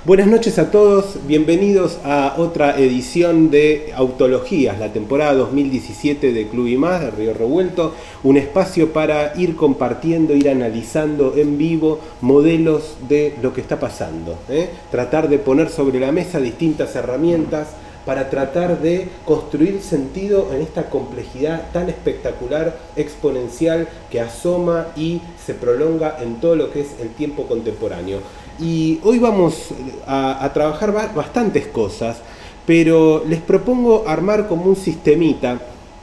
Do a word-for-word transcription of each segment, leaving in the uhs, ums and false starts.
Buenas noches a todos, bienvenidos a otra edición de Autologías, la temporada dos mil diecisiete de Club y Más de Río Revuelto, un espacio para ir compartiendo, ir analizando en vivo modelos de lo que está pasando, ¿eh? Tratar de poner sobre la mesa distintas herramientas para tratar de construir sentido en esta complejidad tan espectacular, exponencial, que asoma y se prolonga en todo lo que es el tiempo contemporáneo. Y hoy vamos a, a trabajar bastantes cosas, pero les propongo armar como un sistemita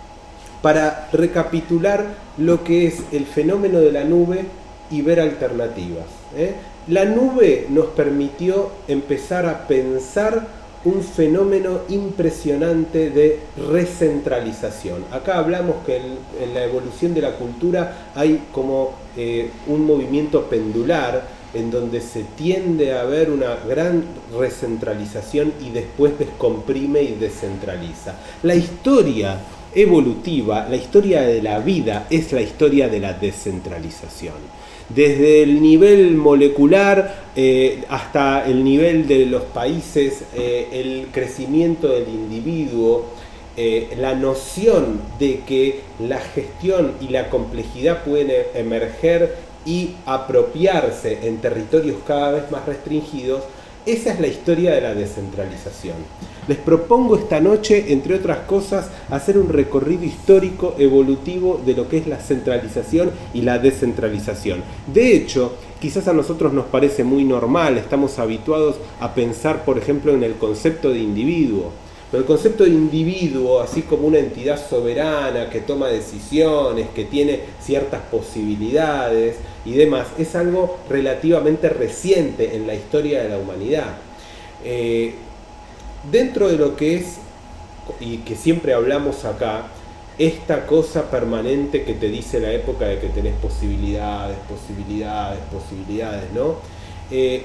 para recapitular lo que es el fenómeno de la nube y ver alternativas, ¿eh? La nube nos permitió empezar a pensar un fenómeno impresionante de recentralización. Acá hablamos que en, en la evolución de la cultura hay como eh, un movimiento pendular en donde se tiende a ver una gran recentralización y después descomprime y descentraliza. La historia evolutiva, la historia de la vida es la historia de la descentralización. Desde el nivel molecular eh, hasta el nivel de los países, eh, el crecimiento del individuo, eh, la noción de que la gestión y la complejidad pueden emerger y apropiarse en territorios cada vez más restringidos, esa es la historia de la descentralización. Les propongo esta noche, entre otras cosas, hacer un recorrido histórico evolutivo de lo que es la centralización y la descentralización. De hecho, quizás a nosotros nos parece muy normal, estamos habituados a pensar, por ejemplo, en el concepto de individuo. Pero el concepto de individuo, así como una entidad soberana que toma decisiones, que tiene ciertas posibilidades y demás, es algo relativamente reciente en la historia de la humanidad. Eh, dentro de lo que es, y que siempre hablamos acá, esta cosa permanente que te dice la época de que tenés posibilidades, posibilidades, posibilidades, ¿no? Eh,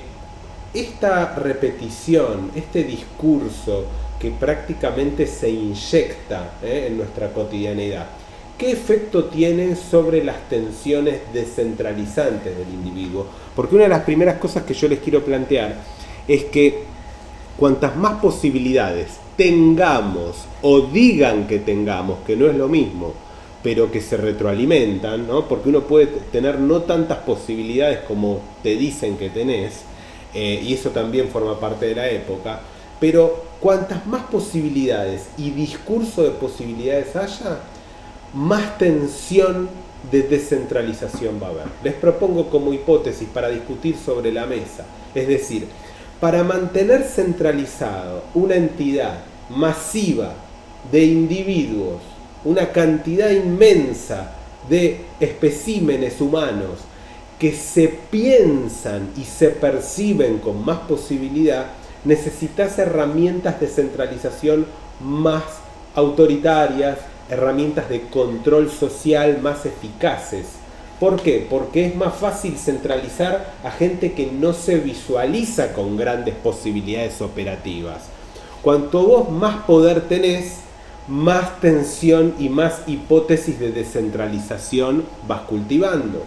esta repetición, este discurso que prácticamente se inyecta ¿eh? en nuestra cotidianidad, ¿qué efecto tiene sobre las tensiones descentralizantes del individuo? Porque una de las primeras cosas que yo les quiero plantear es que cuantas más posibilidades tengamos o digan que tengamos, que no es lo mismo, pero que se retroalimentan, ¿no? Porque uno puede tener no tantas posibilidades como te dicen que tenés, eh, y eso también forma parte de la época, pero cuantas más posibilidades y discurso de posibilidades haya, más tensión de descentralización va a haber. Les propongo como hipótesis para discutir sobre la mesa, es decir, para mantener centralizado una entidad masiva de individuos, una cantidad inmensa de especímenes humanos que se piensan y se perciben con más posibilidad, necesitas herramientas de centralización más autoritarias, herramientas de control social más eficaces. ¿Por qué? Porque es más fácil centralizar a gente que no se visualiza con grandes posibilidades operativas. Cuanto vos más poder tenés, más tensión y más hipótesis de descentralización vas cultivando.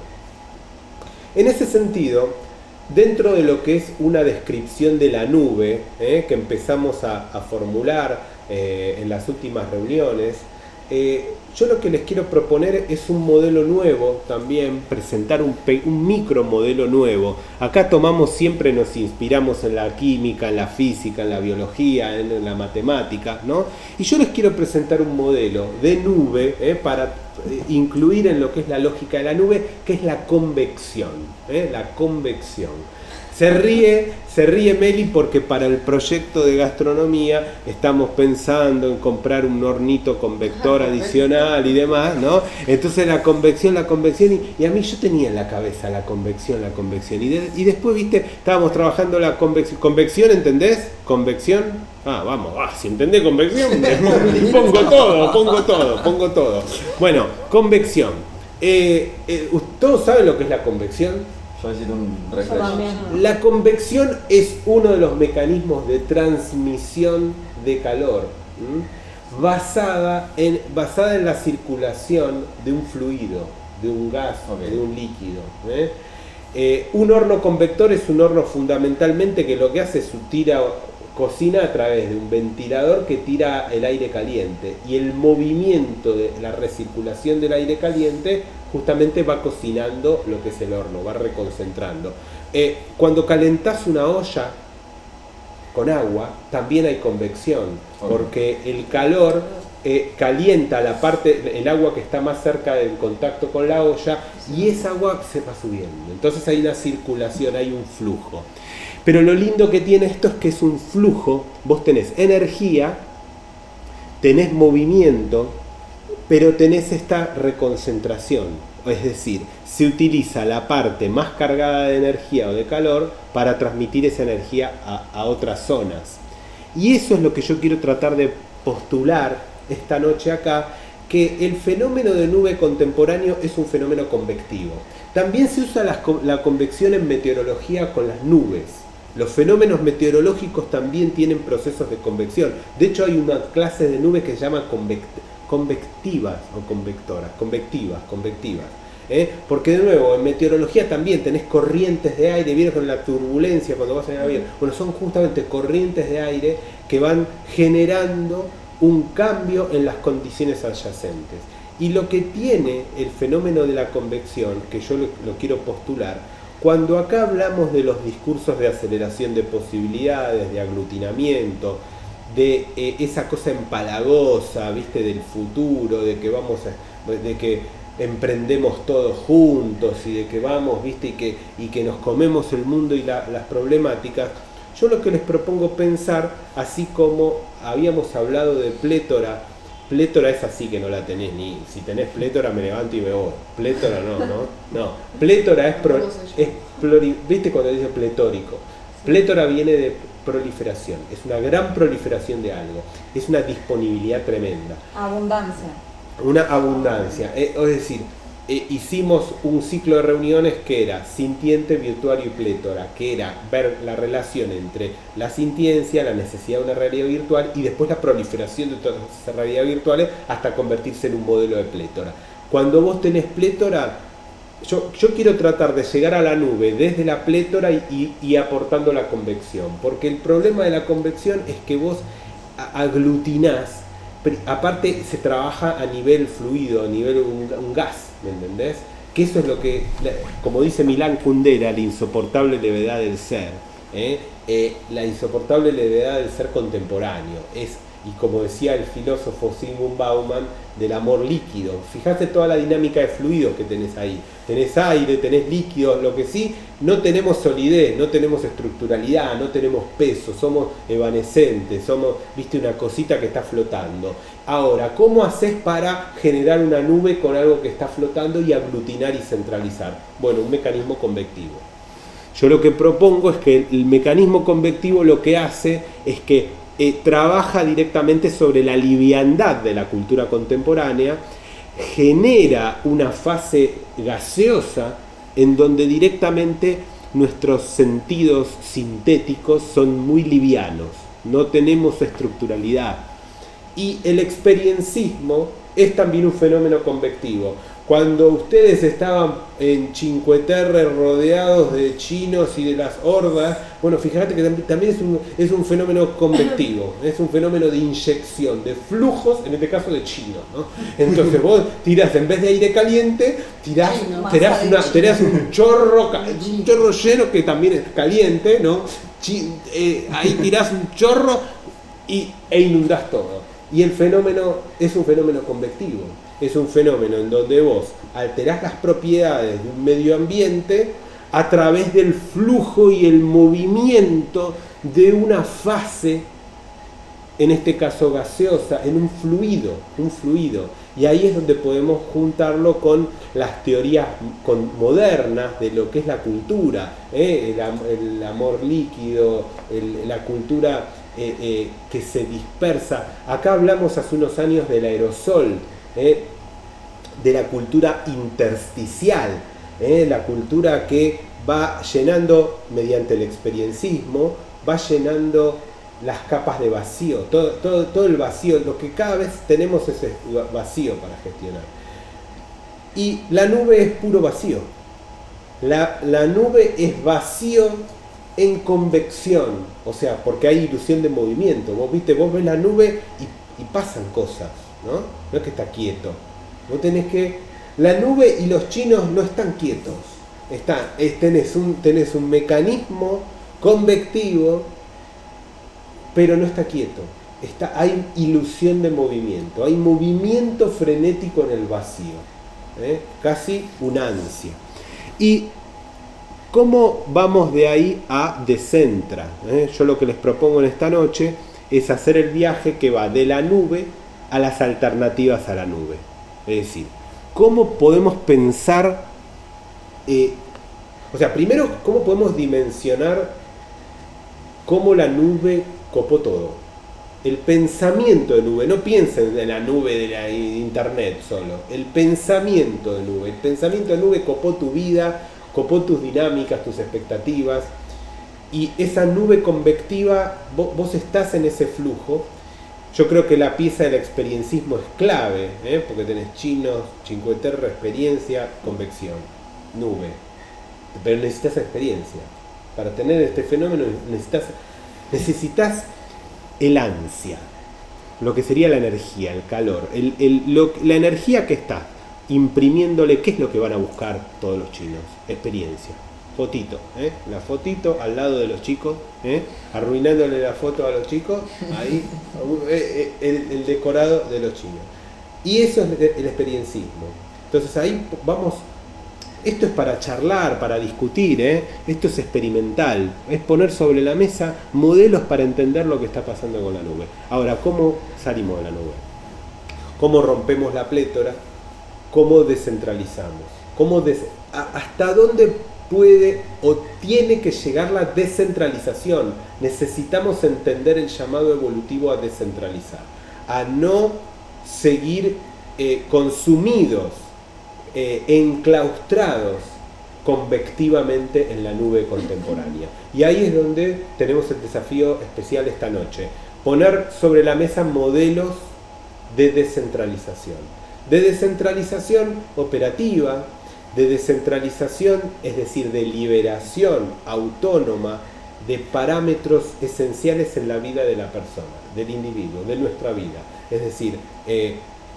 En ese sentido, dentro de lo que es una descripción de la nube, eh, que empezamos a, a formular eh, en las últimas reuniones, eh, yo lo que les quiero proponer es un modelo nuevo también, presentar un, un micro modelo nuevo. Acá tomamos, siempre nos inspiramos en la química, en la física, en la biología, en, en la matemática, ¿no? Y yo les quiero presentar un modelo de nube eh, para eh, incluir en lo que es la lógica de la nube, que es la convección, eh, la convección. Se ríe, se ríe Meli porque para el proyecto de gastronomía estamos pensando en comprar un hornito convector adicional y demás, ¿no? Entonces la convección, la convección, y, y a mí yo tenía en la cabeza la convección, la convección, y, de, y después, viste, estábamos trabajando la convección, convección, ¿entendés? Convección, ah, vamos, ah, si entendés convección, pongo todo, pongo todo, pongo todo. Bueno, convección. Eh, eh, ¿Todos saben lo que es la convección? Un La convección es uno de los mecanismos de transmisión de calor, ¿m? basada en, basada en la circulación de un fluido, de un gas, okay, de un líquido, ¿eh? Eh, un horno convector es un horno fundamentalmente que lo que hace es tira, cocina a través de un ventilador que tira el aire caliente, y el movimiento de la recirculación del aire caliente justamente va cocinando lo que es el horno, va reconcentrando. Eh, cuando calentás una olla con agua, también hay convección, porque el calor eh, calienta la parte, el agua que está más cerca del contacto con la olla, y esa agua se va subiendo. Entonces hay una circulación, hay un flujo. Pero lo lindo que tiene esto es que es un flujo, vos tenés energía, tenés movimiento, pero tenés esta reconcentración. Es decir, se utiliza la parte más cargada de energía o de calor para transmitir esa energía a, a otras zonas. Y eso es lo que yo quiero tratar de postular esta noche acá, que el fenómeno de nube contemporáneo es un fenómeno convectivo. También se usa la, la convección en meteorología con las nubes. Los fenómenos meteorológicos también tienen procesos de convección. De hecho, hay una clase de nubes que se llama convectiva. convectivas o convectoras, convectivas, convectivas. ¿eh? Porque de nuevo, en meteorología también tenés corrientes de aire, vieron con la turbulencia cuando vas en el avión. Bueno, son justamente corrientes de aire que van generando un cambio en las condiciones adyacentes. Y lo que tiene el fenómeno de la convección, que yo lo, lo quiero postular, cuando acá hablamos de los discursos de aceleración de posibilidades, de aglutinamiento, de eh, esa cosa empalagosa, ¿viste? Del futuro, de que vamos a, de que emprendemos todos juntos y de que vamos, ¿viste? Y que, y que nos comemos el mundo y la, las problemáticas. Yo lo que les propongo pensar, así como habíamos hablado de plétora, plétora es así que no la tenés ni, si tenés plétora me levanto y me voy, plétora no, no, no, plétora es, pro, es pluri, ¿viste cuando dice pletórico? Plétora viene de proliferación, es una gran proliferación de algo, es una disponibilidad tremenda. Abundancia. Una abundancia, eh, es decir, eh, hicimos un ciclo de reuniones que era sintiente, virtuario y plétora, que era ver la relación entre la sintiencia, la necesidad de una realidad virtual y después la proliferación de todas esas realidades virtuales hasta convertirse en un modelo de plétora. Cuando vos tenés plétora, Yo, yo quiero tratar de llegar a la nube desde la plétora y, y, y aportando la convección, porque el problema de la convección es que vos aglutinás, aparte se trabaja a nivel fluido, a nivel un, un gas, ¿me entendés? Que eso es lo que, como dice Milán Kundera, la insoportable levedad del ser, ¿eh? Eh, la insoportable levedad del ser contemporáneo, es, y como decía el filósofo Zygmunt Bauman, del amor líquido. Fíjate toda la dinámica de fluidos que tenés ahí. Tenés aire, tenés líquidos, lo que sí, no tenemos solidez, no tenemos estructuralidad, no tenemos peso, somos evanescentes, somos, viste, una cosita que está flotando. Ahora, ¿cómo haces para generar una nube con algo que está flotando y aglutinar y centralizar? Bueno, un mecanismo convectivo. Yo lo que propongo es que el mecanismo convectivo lo que hace es que Eh, trabaja directamente sobre la liviandad de la cultura contemporánea, genera una fase gaseosa en donde directamente nuestros sentidos sintéticos son muy livianos, no tenemos estructuralidad. Y el experiencismo es también un fenómeno convectivo. Cuando ustedes estaban en Cinque Terre rodeados de chinos y de las hordas, bueno, fíjate que también es un, es un fenómeno convectivo, es un fenómeno de inyección, de flujos, en este caso de chinos, ¿no? Entonces vos tirás, en vez de aire caliente, tirás, tirás, una, tirás un chorro, un chorro lleno que también es caliente, ¿no? Chi, eh, ahí tirás un chorro y, e inundás todo. Y el fenómeno es un fenómeno convectivo. Es un fenómeno en donde vos alterás las propiedades de un medio ambiente a través del flujo y el movimiento de una fase, en este caso gaseosa, en un fluido, un fluido. Y ahí es donde podemos juntarlo con las teorías con, modernas de lo que es la cultura, ¿eh? el, el amor líquido, el, la cultura eh, eh, que se dispersa. Acá hablamos hace unos años del aerosol, ¿eh? de la cultura intersticial, ¿eh? la cultura que va llenando, mediante el experiencismo, va llenando las capas de vacío, todo, todo, todo el vacío, lo que cada vez tenemos es vacío para gestionar. Y la nube es puro vacío, La, la nube es vacío en convección, o sea, porque hay ilusión de movimiento. Vos viste, vos ves la nube y, y pasan cosas, ¿no? No es que está quieto. Vos tenés que... La nube y los chinos no están quietos. Está, es, tenés, un, tenés un mecanismo convectivo, pero no está quieto. Está, hay ilusión de movimiento, hay movimiento frenético en el vacío, ¿eh? Casi una ansia. ¿Y cómo vamos de ahí a Descentra? ¿Eh? Yo lo que les propongo en esta noche es hacer el viaje que va de la nube a las alternativas a la nube. Es decir, ¿cómo podemos pensar, eh, o sea, primero, cómo podemos dimensionar cómo la nube copó todo? El pensamiento de nube, no piensen en la nube de la internet solo, el pensamiento de nube, el pensamiento de nube copó tu vida, copó tus dinámicas, tus expectativas, y esa nube convectiva, vos, vos estás en ese flujo. Yo creo que la pieza del experiencismo es clave, ¿eh? Porque tenés chinos, cinque terre, experiencia, convección, nube, pero necesitas experiencia. Para tener este fenómeno necesitas, necesitas el ansia, lo que sería la energía, el calor, el, el, lo, la energía que está imprimiéndole. ¿Qué es lo que van a buscar todos los chinos? Experiencia. Fotito, ¿eh? La fotito al lado de los chicos, ¿eh? Arruinándole la foto a los chicos, ahí el, el decorado de los chinos. Y eso es el experienciismo. Entonces ahí vamos, esto es para charlar, para discutir, ¿eh? Esto es experimental, es poner sobre la mesa modelos para entender lo que está pasando con la nube. Ahora, ¿cómo salimos de la nube? ¿Cómo rompemos la plétora? ¿Cómo descentralizamos? ¿Cómo des a, ¿Hasta dónde puede o tiene que llegar la descentralización? Necesitamos entender el llamado evolutivo a descentralizar, a no seguir eh, consumidos, eh, enclaustrados convectivamente en la nube contemporánea. Y ahí es donde tenemos el desafío especial esta noche, poner sobre la mesa modelos de descentralización, de descentralización operativa, de descentralización, es decir, de liberación autónoma de parámetros esenciales en la vida de la persona, del individuo, de nuestra vida. Es decir, eh,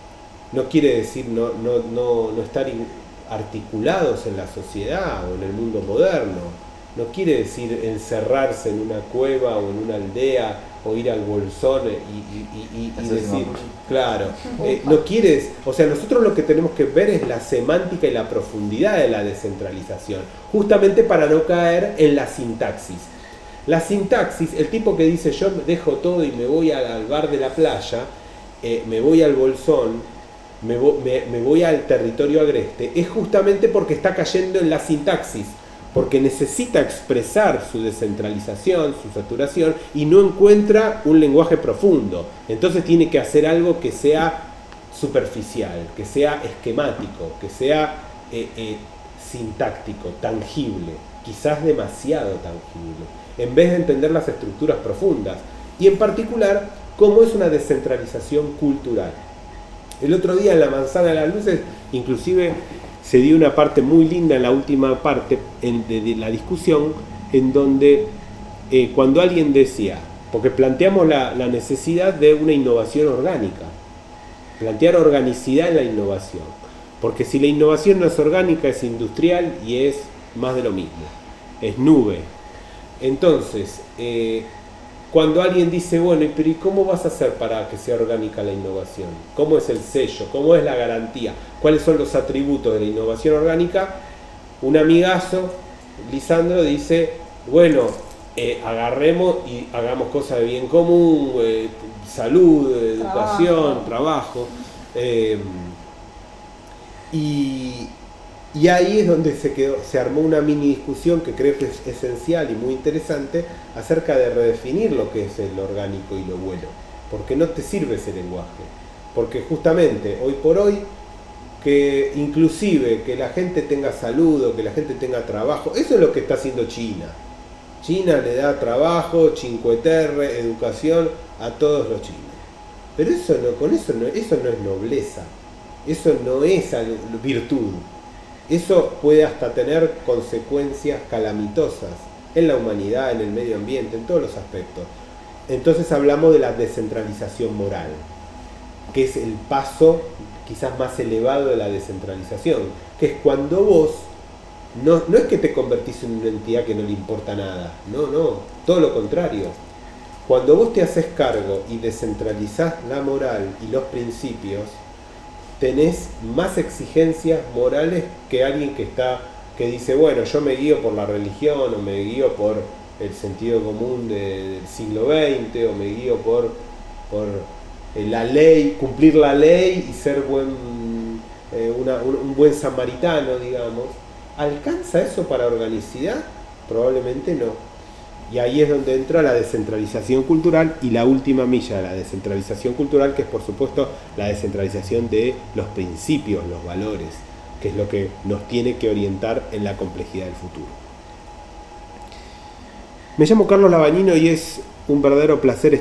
no quiere decir no, no, no, no estar articulados en la sociedad o en el mundo moderno, no quiere decir encerrarse en una cueva o en una aldea o ir al bolsón y, y, y, y decir, claro, eh, no quieres, o sea, nosotros lo que tenemos que ver es la semántica y la profundidad de la descentralización, justamente para no caer en la sintaxis. La sintaxis, el tipo que dice yo dejo todo y me voy al, al bar de la playa, eh, me voy al bolsón, me, vo, me, me voy al territorio agreste, es justamente porque está cayendo en la sintaxis, porque necesita expresar su descentralización, su saturación, y no encuentra un lenguaje profundo. Entonces tiene que hacer algo que sea superficial, que sea esquemático, que sea eh, eh, sintáctico, tangible, quizás demasiado tangible, en vez de entender las estructuras profundas, y en particular, cómo es una descentralización cultural. El otro día en la Manzana de las Luces, inclusive, se dio una parte muy linda en la última parte en, de, de la discusión, en donde eh, cuando alguien decía, porque planteamos la, la necesidad de una innovación orgánica, plantear organicidad en la innovación, porque si la innovación no es orgánica, es industrial y es más de lo mismo, es nube. Entonces, eh, cuando alguien dice, bueno, pero ¿y cómo vas a hacer para que sea orgánica la innovación? ¿Cómo es el sello? ¿Cómo es la garantía? ¿Cuáles son los atributos de la innovación orgánica? Un amigazo, Lisandro, dice, bueno, eh, agarremos y hagamos cosas de bien común, eh, salud, educación, trabajo, trabajo eh, y... Y ahí es donde se, quedó, se armó una mini discusión que creo que es esencial y muy interesante acerca de redefinir lo que es el orgánico y lo bueno. Porque no te sirve ese lenguaje. Porque justamente hoy por hoy, que inclusive que la gente tenga salud o que la gente tenga trabajo, eso es lo que está haciendo China. China le da trabajo, cinque terre, educación a todos los chinos. Pero eso no, con eso no, eso no es nobleza. Eso no es virtud. Eso puede hasta tener consecuencias calamitosas en la humanidad, en el medio ambiente, en todos los aspectos. Entonces hablamos de la descentralización moral, que es el paso quizás más elevado de la descentralización, que es cuando vos, no, no es que te convertís en una entidad que no le importa nada, no, no, todo lo contrario. Cuando vos te haces cargo y descentralizás la moral y los principios, tenés más exigencias morales que alguien que está, que dice, bueno, yo me guío por la religión, o me guío por el sentido común de, del siglo veinte, o me guío por, por la ley, cumplir la ley y ser buen, eh, una, un, un buen samaritano, digamos. ¿Alcanza eso para organicidad? Probablemente no. Y ahí es donde entra la descentralización cultural y la última milla de la descentralización cultural, que es por supuesto la descentralización de los principios, los valores, que es lo que nos tiene que orientar en la complejidad del futuro. Me llamo Carlos Labañino y es un verdadero placer